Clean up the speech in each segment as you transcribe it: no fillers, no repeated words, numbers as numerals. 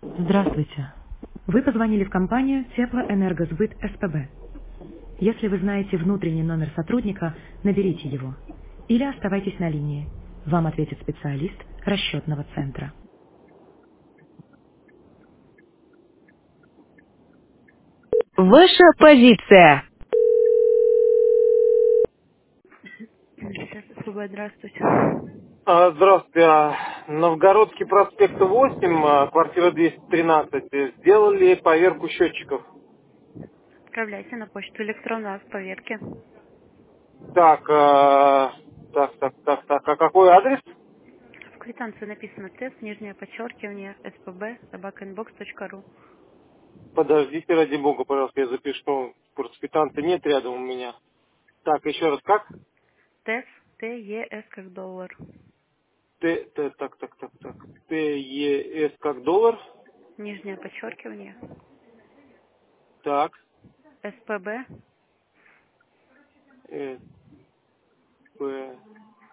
Здравствуйте. Вы позвонили в компанию Теплоэнергосбыт СПБ. Если вы знаете внутренний номер сотрудника, наберите его. Или оставайтесь на линии. Вам ответит специалист расчетного центра. Ваша позиция. Сейчас СПБ, здравствуйте. Здравствуйте. Новгородский проспект 8, квартира 213. Сделали поверку счетчиков. Отправляйте на почту электронную акт проверки. Так, а какой адрес? В квитанции написано тест, нижнее подчеркивание, СПБ, собакаinbox.ru. Подождите, ради бога, пожалуйста, я запишу. Просто квитанции нет рядом у меня. Так, еще раз, как? ТЭС, ТЕС как доллар. Так. ТЕС как доллар. Нижнее подчеркивание, Так, СПБ, П,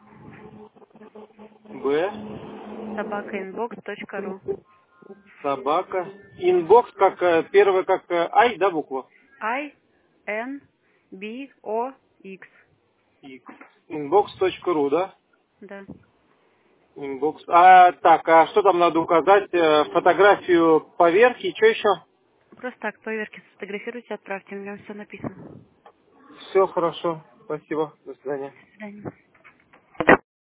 Б, собакаinbox.ru. собака. Инбокс, как первая, как Ай, да, буква? I, N, B, O, X. Inbox.ru, да? Да. Inbox. Так, а что там надо указать? Фотографию поверхи, что еще? Просто так, поверки сфотографируйте, отправьте, у меня все написано. Все хорошо. Спасибо. До свидания. До свидания.